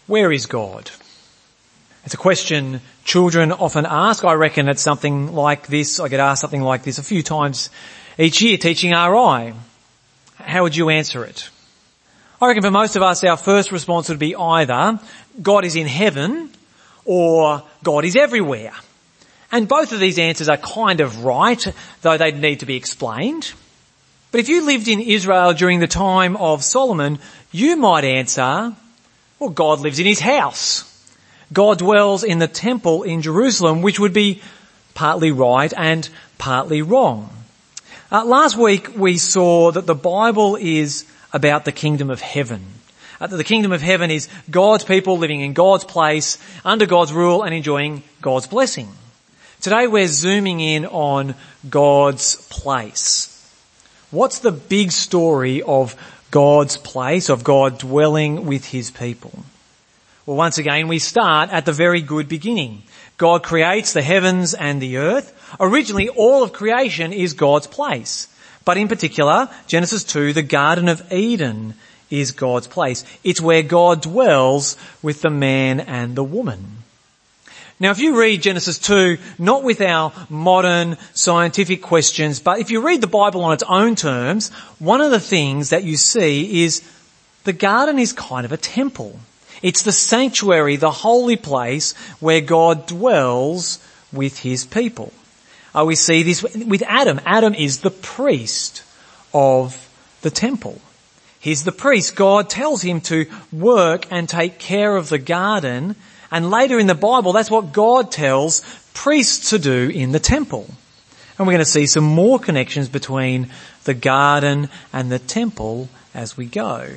Where is God? It's a question children often ask. I reckon it's something like this. I get asked something like this a few times each year teaching RI. How would you answer it? I reckon for most of us our first response would be either God is in heaven or God is everywhere. And both of these answers are kind of right, though they need to be explained. But if you lived in Israel during the time of Solomon, you might answer, well, God lives in his house. God dwells in the temple in Jerusalem, which would be partly right and partly wrong. Last week we saw that the Bible is about the kingdom of heaven. The kingdom of heaven is God's people living in God's place, under God's rule and enjoying God's blessing. Today we're zooming in on God's place. What's the big story of God's place, of God dwelling with his people? Well, once again, we start at the very good beginning. God creates the heavens and the earth. Originally, all of creation is God's place. But in particular, Genesis 2, the Garden of Eden is God's place. It's where God dwells with the man and the woman. Now, if you read Genesis 2, not with our modern scientific questions, but if you read the Bible on its own terms, one of the things that you see is the garden is kind of a temple. It's the sanctuary, the holy place where God dwells with his people. We see this with Adam. Adam is the priest of the temple. He's the priest. God tells him to work and take care of the garden. And later in the Bible, that's what God tells priests to do in the temple. And we're going to see some more connections between the garden and the temple as we go.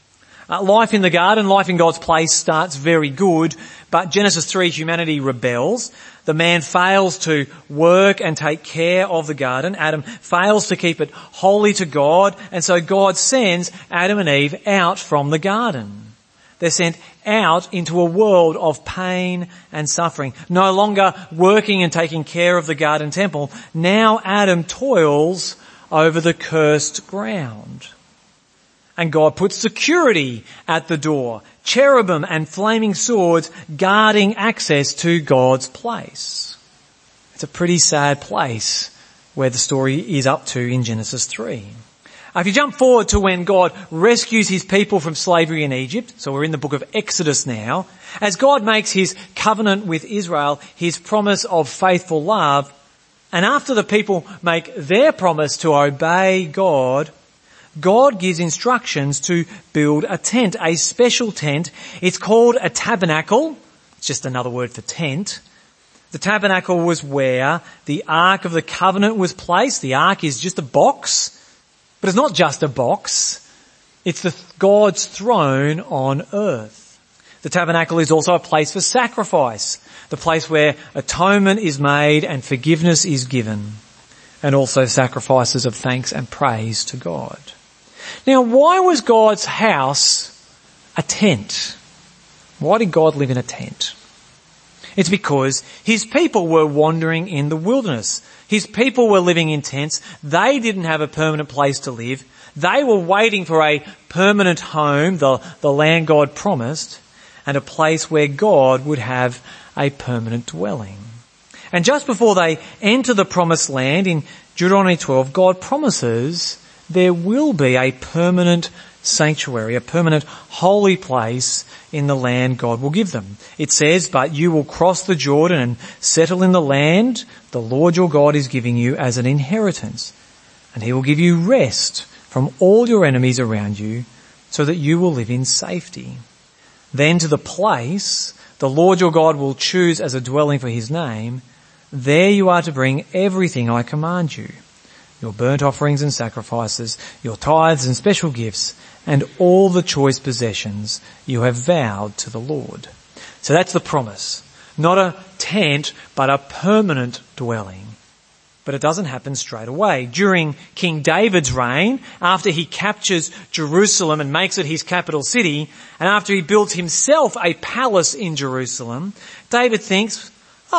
Life in the garden, life in God's place starts very good, but Genesis 3, humanity rebels. The man fails to work and take care of the garden. Adam fails to keep it holy to God, and so God sends Adam and Eve out from the garden. They're sent out into a world of pain and suffering. No longer working and taking care of the garden temple. Now Adam toils over the cursed ground. And God puts security at the door, cherubim and flaming swords guarding access to God's place. It's a pretty sad place where the story is up to in Genesis 3. If you jump forward to when God rescues his people from slavery in Egypt, so we're in the book of Exodus now, as God makes his covenant with Israel, his promise of faithful love, and after the people make their promise to obey God, God gives instructions to build a tent, a special tent. It's called a tabernacle. It's just another word for tent. The tabernacle was where the Ark of the Covenant was placed. The Ark is just a box, but it's not just a box. It's God's throne on earth. The tabernacle is also a place for sacrifice, the place where atonement is made and forgiveness is given, and also sacrifices of thanks and praise to God. Now, why was God's house a tent? Why did God live in a tent? It's because his people were wandering in the wilderness. His people were living in tents. They didn't have a permanent place to live. They were waiting for a permanent home, the land God promised, and a place where God would have a permanent dwelling. And just before they enter the promised land in Deuteronomy 12, God promises there will be a permanent sanctuary, a permanent holy place in the land God will give them. It says, but you will cross the Jordan and settle in the land the Lord your God is giving you as an inheritance. And he will give you rest from all your enemies around you so that you will live in safety. Then to the place the Lord your God will choose as a dwelling for his name, there you are to bring everything I command you. Your burnt offerings and sacrifices, your tithes and special gifts, and all the choice possessions you have vowed to the Lord. So that's the promise. Not a tent, but a permanent dwelling. But it doesn't happen straight away. During King David's reign, after he captures Jerusalem and makes it his capital city, and after he builds himself a palace in Jerusalem, David thinks,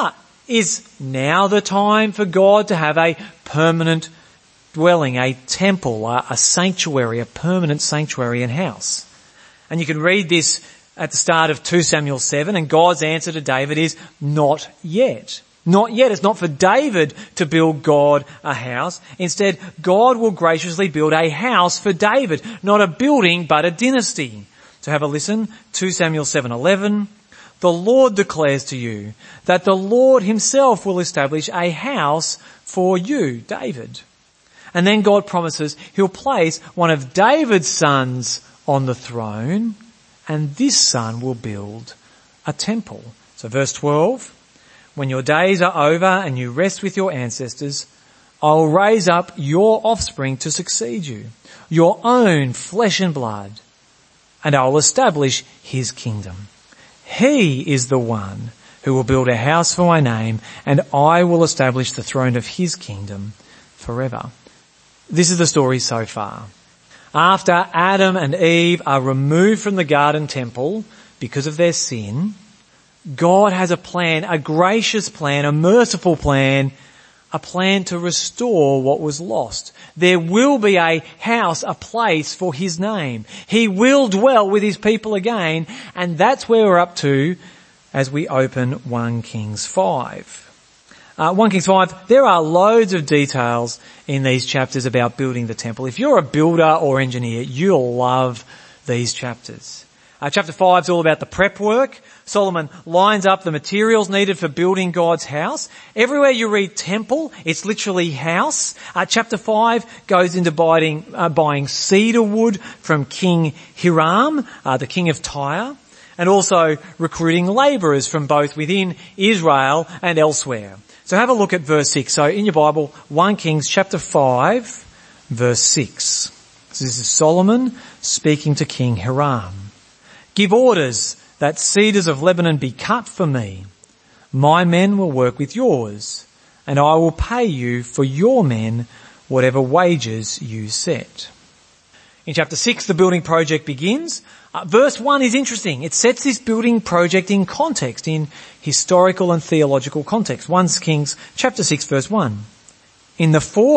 is now the time for God to have a permanent dwelling, a temple, a sanctuary, a permanent sanctuary and house. And you can read this at the start of 2 Samuel 7, and God's answer to David is not yet. Not yet. It's not for David to build God a house. Instead, God will graciously build a house for David, not a building but a dynasty. So have a listen. 2 Samuel 7:11. The Lord declares to you that the Lord himself will establish a house for you, David. And then God promises he'll place one of David's sons on the throne, and this son will build a temple. So verse 12, when your days are over and you rest with your ancestors, I'll raise up your offspring to succeed you, your own flesh and blood, and I'll establish his kingdom. He is the one who will build a house for my name, and I will establish the throne of his kingdom forever. This is the story so far. After Adam and Eve are removed from the garden temple because of their sin, God has a plan, a gracious plan, a merciful plan, a plan to restore what was lost. There will be a house, a place for his name. He will dwell with his people again, and that's where we're up to as we open 1 Kings 5. 1 Kings 5, there are loads of details in these chapters about building the temple. If you're a builder or engineer, you'll love these chapters. Chapter 5 is all about the prep work. Solomon lines up the materials needed for building God's house. Everywhere you read temple, it's literally house. Chapter 5 goes into buying cedar wood from King Hiram, the king of Tyre, and also recruiting labourers from both within Israel and elsewhere. So have a look at verse 6. So in your Bible, 1 Kings chapter 5, verse 6. So this is Solomon speaking to King Hiram. Give orders that cedars of Lebanon be cut for me. My men will work with yours, and I will pay you for your men whatever wages you set. In chapter 6, the building project begins. Verse 1 is interesting. It sets this building project in context, in historical and theological context. 1 Kings chapter 6, verse 1. In the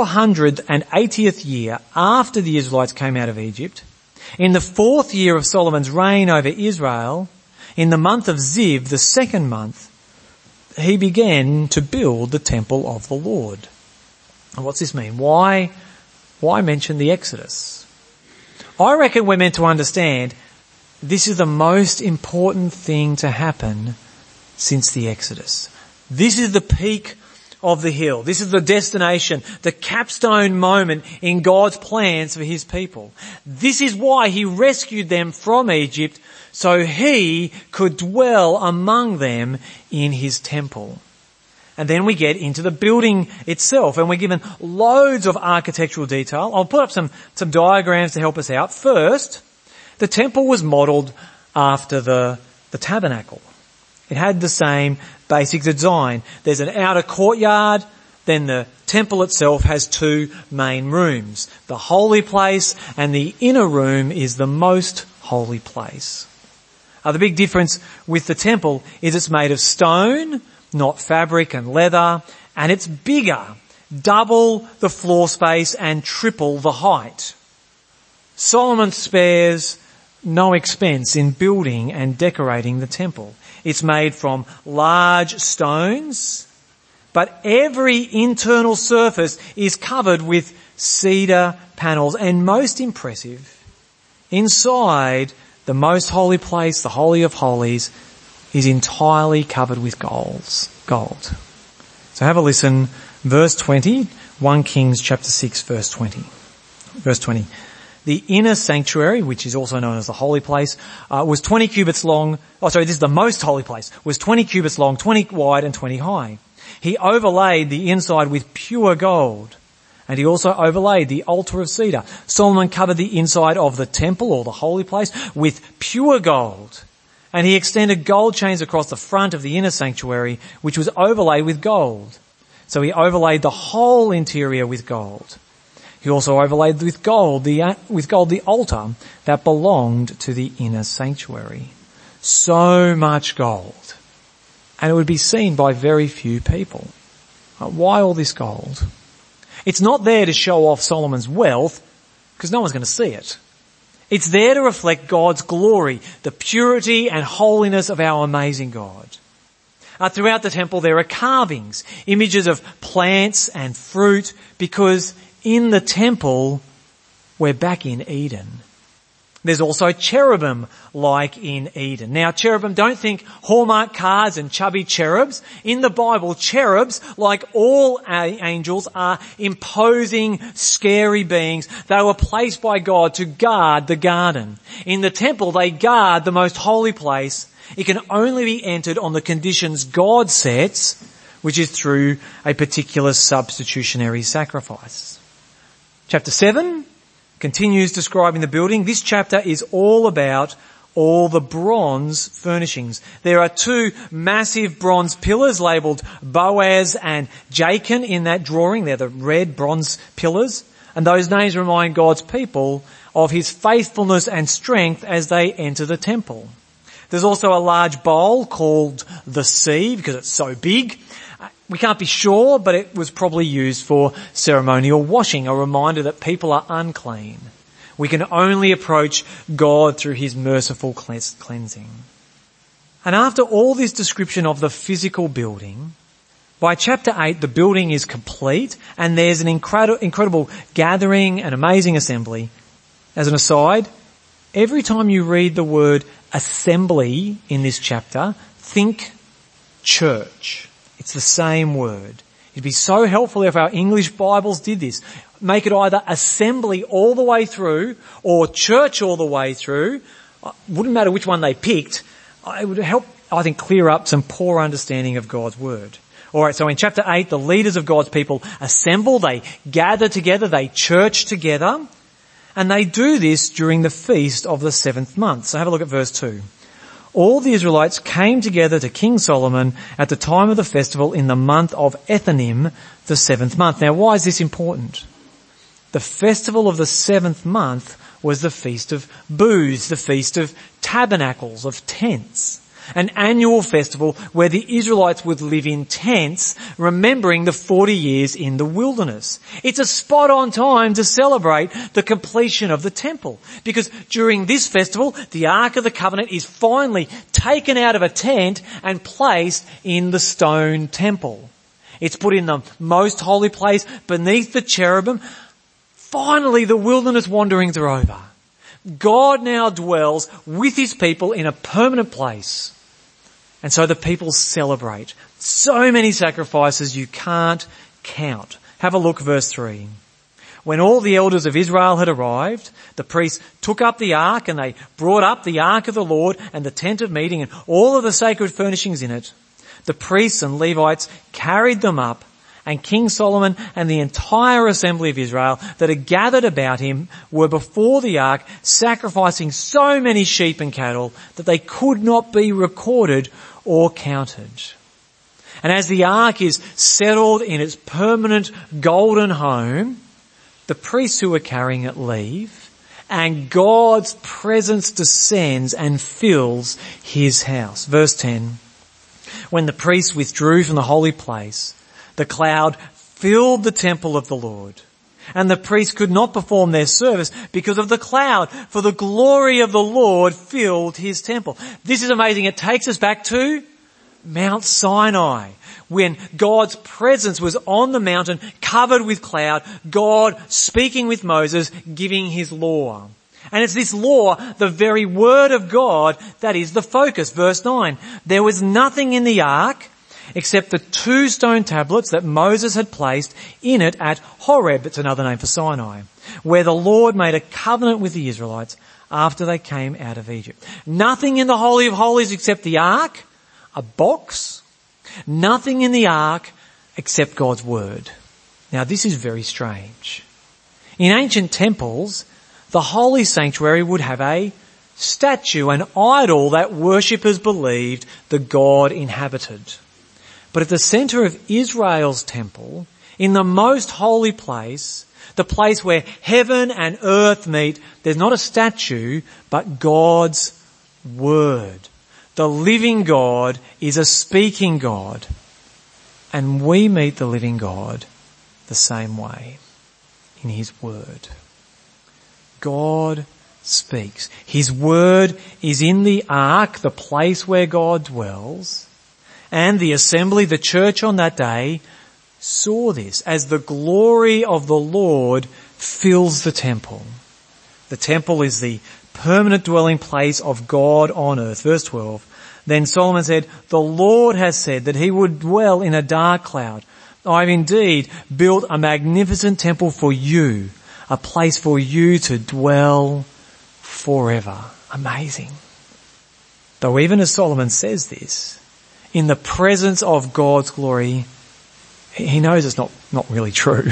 480th year after the Israelites came out of Egypt, in the 4th year of Solomon's reign over Israel, in the month of Ziv, the 2nd month, he began to build the temple of the Lord. And what's this mean? Why mention the Exodus? I reckon we're meant to understand this is the most important thing to happen since the Exodus. This is the peak of the hill. This is the destination, the capstone moment in God's plans for his people. This is why he rescued them from Egypt, so he could dwell among them in his temple. And then we get into the building itself, and we're given loads of architectural detail. I'll put up some diagrams to help us out. First, the temple was modelled after the tabernacle. It had the same basic design. There's an outer courtyard, then the temple itself has 2 main rooms. The holy place and the inner room is the most holy place. The big difference with the temple is it's made of stone, not fabric and leather, and it's bigger, double the floor space and triple the height. Solomon spares no expense in building and decorating the temple. It's made from large stones, but every internal surface is covered with cedar panels, and most impressive, inside the most holy place, the Holy of Holies, is entirely covered with gold. So have a listen. Verse 20, 1 Kings chapter 6, verse 20. Verse 20. The inner sanctuary, which is also known as the holy place, was 20 cubits long. This is the most holy place. Was 20 cubits long, 20 wide and 20 high. He overlaid the inside with pure gold. And he also overlaid the altar of cedar. Solomon covered the inside of the temple, or the holy place, with pure gold. And he extended gold chains across the front of the inner sanctuary, which was overlaid with gold. So he overlaid the whole interior with gold. He also overlaid with gold the altar that belonged to the inner sanctuary. So much gold. And it would be seen by very few people. Why all this gold? It's not there to show off Solomon's wealth, because no one's going to see it. It's there to reflect God's glory, the purity and holiness of our amazing God. Throughout the temple there are carvings, images of plants and fruit, because in the temple we're back in Eden. There's also cherubim like in Eden. Now cherubim, don't think Hallmark cards and chubby cherubs. In the Bible, cherubs, like all angels, are imposing, scary beings. They were placed by God to guard the garden. In the temple, they guard the most holy place. It can only be entered on the conditions God sets, which is through a particular substitutionary sacrifice. Chapter 7 continues describing the building. This chapter is all about all the bronze furnishings. There are two massive bronze pillars labelled Boaz and Jachin in that drawing. They're the red bronze pillars. And those names remind God's people of his faithfulness and strength as they enter the temple. There's also a large bowl called the sea because it's so big. We can't be sure, but it was probably used for ceremonial washing, a reminder that people are unclean. We can only approach God through his merciful cleansing. And after all this description of the physical building, by chapter 8 the building is complete and there's an incredible gathering and amazing assembly. As an aside, every time you read the word assembly in this chapter, think church. It's the same word. It'd be so helpful if our English Bibles did this. Make it either assembly all the way through or church all the way through. Wouldn't matter which one they picked. It would help, I think, clear up some poor understanding of God's word. Alright, so in chapter 8, the leaders of God's people assemble, they gather together, they church together, and they do this during the feast of the 7th month. So have a look at verse 2. All the Israelites came together to King Solomon at the time of the festival in the month of Ethanim, the 7th month. Now why is this important? The festival of the 7th month was the Feast of Booths, the Feast of Tabernacles, of tents. An annual festival where the Israelites would live in tents, remembering the 40 years in the wilderness. It's a spot on time to celebrate the completion of the temple, because during this festival, the Ark of the Covenant is finally taken out of a tent and placed in the stone temple. It's put in the most holy place beneath the cherubim. Finally, the wilderness wanderings are over. God now dwells with his people in a permanent place. And so the people celebrate. So many sacrifices you can't count. Have a look, verse 3. When all the elders of Israel had arrived, the priests took up the ark and they brought up the ark of the Lord and the tent of meeting and all of the sacred furnishings in it. The priests and Levites carried them up, and King Solomon and the entire assembly of Israel that had gathered about him were before the ark, sacrificing so many sheep and cattle that they could not be recorded or counted. And as the ark is settled in its permanent golden home, the priests who were carrying it leave, and God's presence descends and fills his house. Verse 10. When the priests withdrew from the holy place, the cloud filled the temple of the Lord, and the priests could not perform their service because of the cloud, for the glory of the Lord filled his temple. This is amazing. It takes us back to Mount Sinai, when God's presence was on the mountain covered with cloud, God speaking with Moses, giving his law. And it's this law, the very word of God, that is the focus. Verse 9. There was nothing in the ark except the 2 stone tablets that Moses had placed in it at Horeb, it's another name for Sinai, where the Lord made a covenant with the Israelites after they came out of Egypt. Nothing in the Holy of Holies except the ark, a box, nothing in the ark except God's word. Now this is very strange. In ancient temples, the holy sanctuary would have a statue, an idol that worshippers believed the God inhabited. But at the centre of Israel's temple, in the most holy place, the place where heaven and earth meet, there's not a statue, but God's word. The living God is a speaking God. And we meet the living God the same way, in his word. God speaks. His word is in the ark, the place where God dwells, and the assembly, the church on that day, saw this as the glory of the Lord fills the temple. The temple is the permanent dwelling place of God on earth. Verse 12. Then Solomon said, the Lord has said that he would dwell in a dark cloud. I have indeed built a magnificent temple for you, a place for you to dwell forever. Amazing. Though even as Solomon says this, in the presence of God's glory, he knows it's not really true.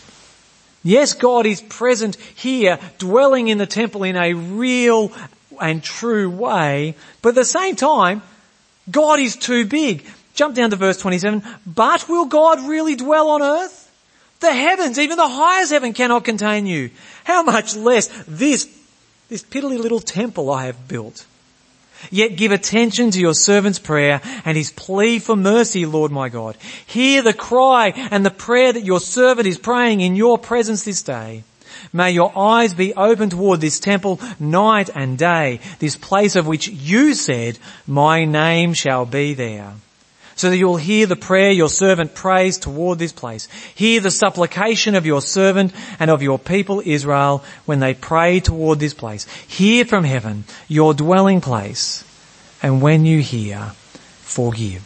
Yes, God is present here, dwelling in the temple in a real and true way, but at the same time, God is too big. Jump down to verse 27. But will God really dwell on earth? The heavens, even the highest heaven, cannot contain you. How much less this piddly little temple I have built. Yet give attention to your servant's prayer and his plea for mercy, Lord my God. Hear the cry and the prayer that your servant is praying in your presence this day. May your eyes be open toward this temple night and day, this place of which you said, my name shall be there. So that you'll hear the prayer your servant prays toward this place. Hear the supplication of your servant and of your people Israel when they pray toward this place. Hear from heaven your dwelling place, and when you hear, forgive.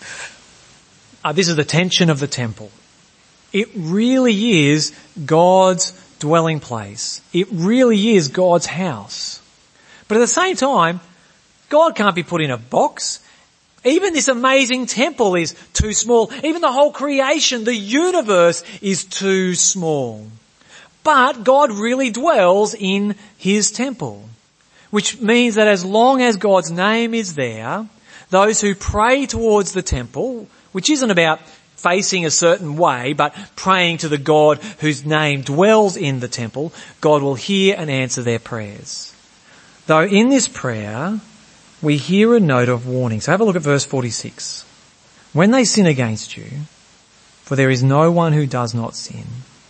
This is the tension of the temple. It really is God's dwelling place. It really is God's house. But at the same time, God can't be put in a box. Even this amazing temple is too small. Even the whole creation, the universe, is too small. But God really dwells in his temple, which means that as long as God's name is there, those who pray towards the temple, which isn't about facing a certain way, but praying to the God whose name dwells in the temple, God will hear and answer their prayers. Though in this prayer, we hear a note of warning. So have a look at verse 46. When they sin against you, for there is no one who does not sin,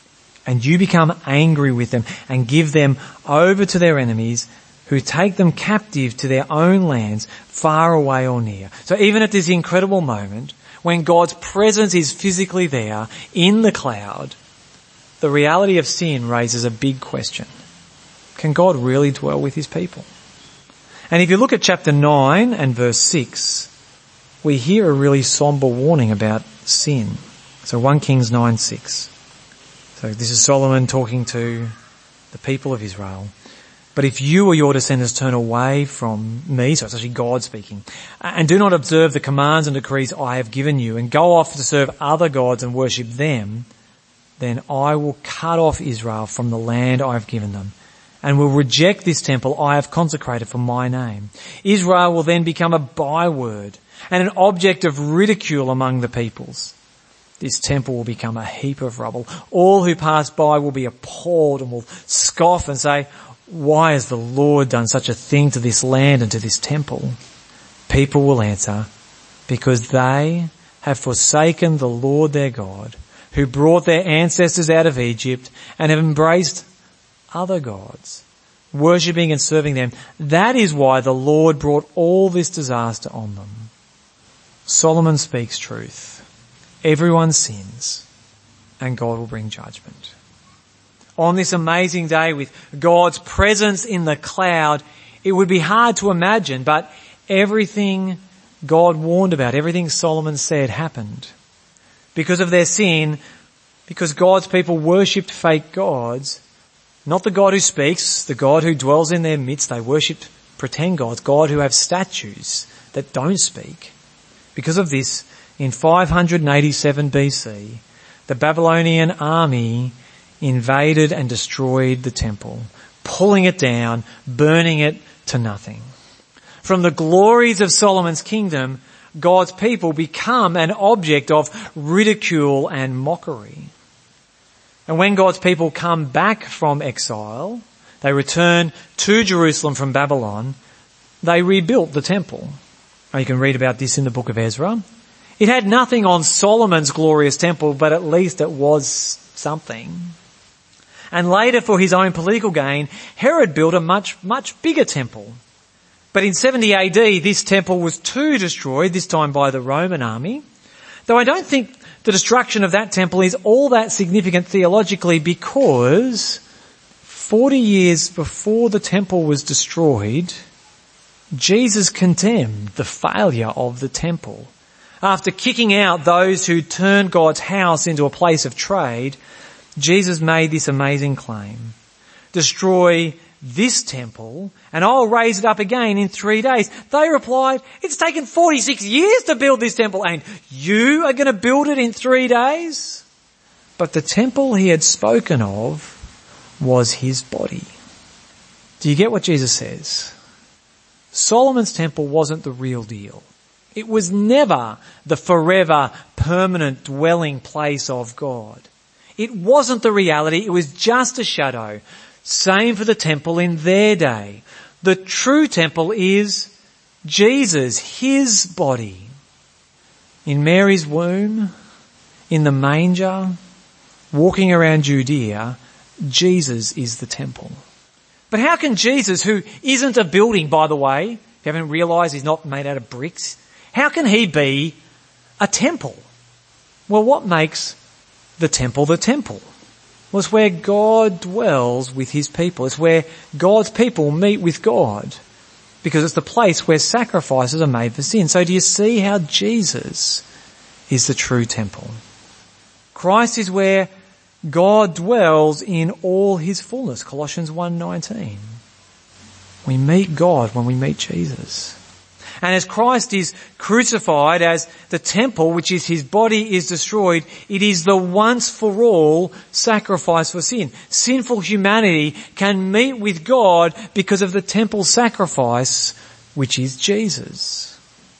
and you become angry with them and give them over to their enemies who take them captive to their own lands, far away or near. So even at this incredible moment, when God's presence is physically there in the cloud, the reality of sin raises a big question. Can God really dwell with his people? And if you look at chapter 9 and verse 6, we hear a really somber warning about sin. So 1 Kings 9:6. So this is Solomon talking to the people of Israel. But if you or your descendants turn away from me, so it's actually God speaking, and do not observe the commands and decrees I have given you, and go off to serve other gods and worship them, then I will cut off Israel from the land I have given them, and will reject this temple I have consecrated for my name. Israel will then become a byword and an object of ridicule among the peoples. This temple will become a heap of rubble. All who pass by will be appalled and will scoff and say, why has the Lord done such a thing to this land and to this temple? People will answer, because they have forsaken the Lord their God, who brought their ancestors out of Egypt, and have embraced other gods, worshipping and serving them. That is why the Lord brought all this disaster on them. Solomon speaks truth. Everyone sins, and God will bring judgment. On this amazing day with God's presence in the cloud, it would be hard to imagine, but everything God warned about, everything Solomon said happened. Because of their sin, because God's people worshipped fake gods, not the God who speaks, the God who dwells in their midst. They worshipped pretend gods, God who have statues that don't speak. Because of this, in 587 BC, the Babylonian army invaded and destroyed the temple, pulling it down, burning it to nothing. From the glories of Solomon's kingdom, God's people become an object of ridicule and mockery. And when God's people come back from exile, they return to Jerusalem from Babylon, they rebuilt the temple. You can read about this in the book of Ezra. It had nothing on Solomon's glorious temple, but at least it was something. And later, for his own political gain, Herod built a much, much bigger temple. But in 70 AD, this temple was too destroyed, this time by the Roman army. Though I don't think the destruction of that temple is all that significant theologically, because 40 years before the temple was destroyed, Jesus condemned the failure of the temple. After kicking out those who turned God's house into a place of trade, Jesus made this amazing claim: destroy this temple and I'll raise it up again in 3 days. They replied, it's taken 46 years to build this temple and you are going to build it in 3 days? But the temple he had spoken of was his body. Do you get what Jesus says? Solomon's temple wasn't the real deal. It was never the forever, permanent dwelling place of God. It wasn't the reality, it was just a shadow. Same for the temple in their day. The true temple is Jesus, his body. In Mary's womb, in the manger, walking around Judea, Jesus is the temple. But how can Jesus, who isn't a building, by the way, if you haven't realised he's not made out of bricks, how can he be a temple? Well, what makes the temple the temple? Well, it's where God dwells with his people. It's where God's people meet with God, because it's the place where sacrifices are made for sin. So do you see how Jesus is the true temple? Christ is where God dwells in all his fullness. Colossians 1:19. We meet God when we meet Jesus. And as Christ is crucified, as the temple, which is his body, is destroyed, it is the once for all sacrifice for sin. Sinful humanity can meet with God because of the temple sacrifice, which is Jesus.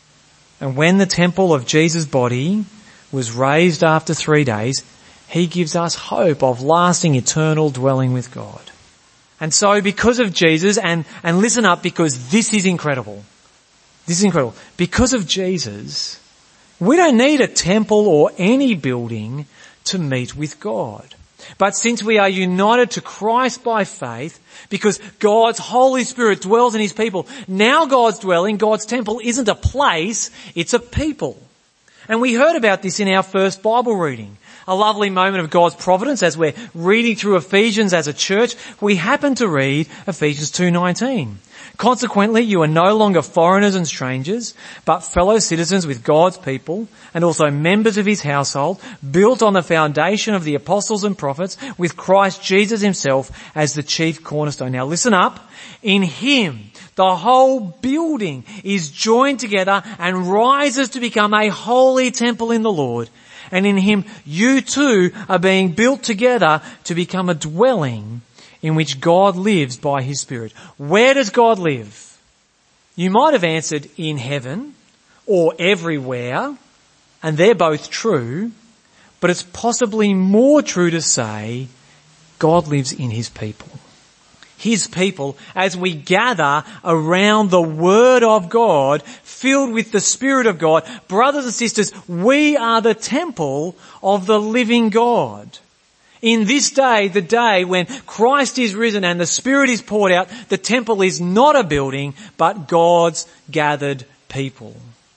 And when the temple of Jesus' body was raised after 3 days, he gives us hope of lasting eternal dwelling with God. And so because of Jesus, and listen up, because this is incredible. This is incredible. Because of Jesus, we don't need a temple or any building to meet with God. But since we are united to Christ by faith, because God's Holy Spirit dwells in his people, now God's dwelling, God's temple, isn't a place, it's a people. And we heard about this in our first Bible reading. A lovely moment of God's providence as we're reading through Ephesians as a church. We happen to read Ephesians 2:19. Consequently, you are no longer foreigners and strangers, but fellow citizens with God's people and also members of his household, built on the foundation of the apostles and prophets, with Christ Jesus himself as the chief cornerstone. Now listen up. In him, the whole building is joined together and rises to become a holy temple in the Lord. And in him, you too are being built together to become a dwelling in which God lives by his Spirit. Where does God live? You might have answered in heaven or everywhere, and they're both true, but it's possibly more true to say God lives in his people. His people, as we gather around the Word of God, filled with the Spirit of God. Brothers and sisters, we are the temple of the living God. In this day, the day when Christ is risen and the Spirit is poured out, the temple is not a building, but God's gathered people.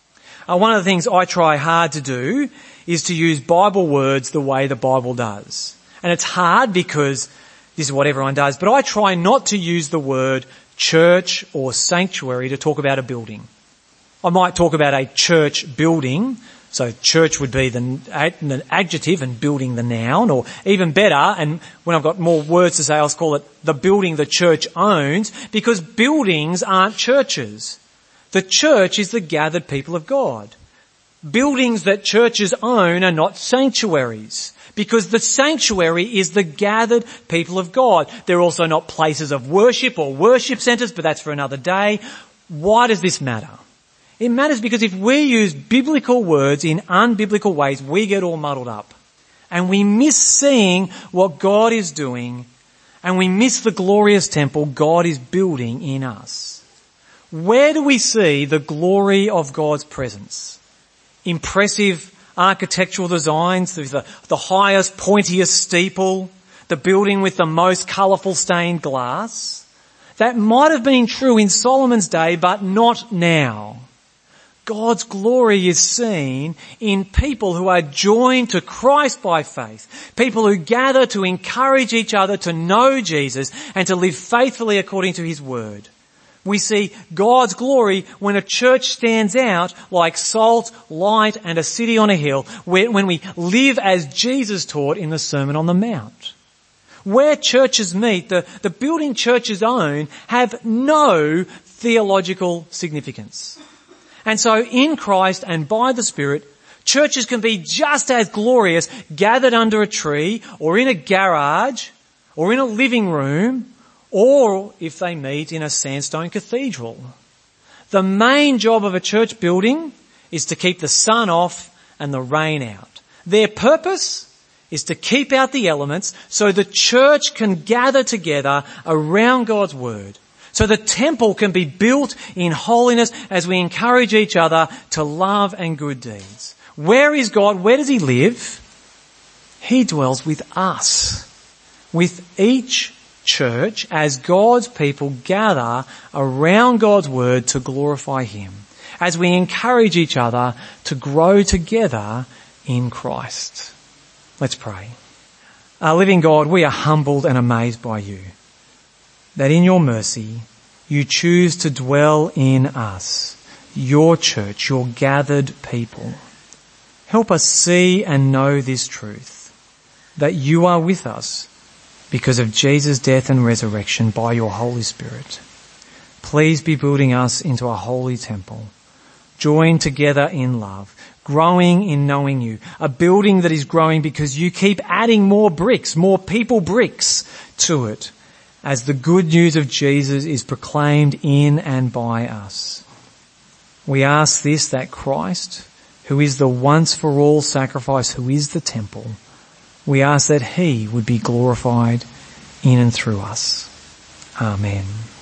One of the things I try hard to do is to use Bible words the way the Bible does. And it's hard because this is what everyone does, but I try not to use the word church or sanctuary to talk about a building. I might talk about a church building, so church would be the adjective and building the noun, or even better, and when I've got more words to say, I'll call it the building the church owns, because buildings aren't churches. The church is the gathered people of God. Buildings that churches own are not sanctuaries, because the sanctuary is the gathered people of God. They're also not places of worship or worship centres, but that's for another day. Why does this matter? It matters because if we use biblical words in unbiblical ways, we get all muddled up. And we miss seeing what God is doing, and we miss the glorious temple God is building in us. Where do we see the glory of God's presence? Impressive architectural designs, the highest, pointiest steeple, the building with the most colourful stained glass. That might have been true in Solomon's day, but not now. God's glory is seen in people who are joined to Christ by faith, people who gather to encourage each other to know Jesus and to live faithfully according to his word. We see God's glory when a church stands out like salt, light and a city on a hill, when we live as Jesus taught in the Sermon on the Mount. Where churches meet, the building churches own have no theological significance. And so in Christ and by the Spirit, churches can be just as glorious gathered under a tree or in a garage or in a living room or if they meet in a sandstone cathedral. The main job of a church building is to keep the sun off and the rain out. Their purpose is to keep out the elements so the church can gather together around God's word. So the temple can be built in holiness as we encourage each other to love and good deeds. Where is God? Where does he live? He dwells with us, with each church as God's people gather around God's word to glorify him, as we encourage each other to grow together in Christ. Let's pray. Our living God, we are humbled and amazed by you, that in your mercy you choose to dwell in us, your church, your gathered people. Help us see and know this truth, that you are with us because of Jesus' death and resurrection by your Holy Spirit. Please be building us into a holy temple, joined together in love, growing in knowing you, a building that is growing because you keep adding more bricks, more people bricks to it, as the good news of Jesus is proclaimed in and by us. We ask this, that Christ, who is the once for all sacrifice, who is the temple, we ask that he would be glorified in and through us. Amen.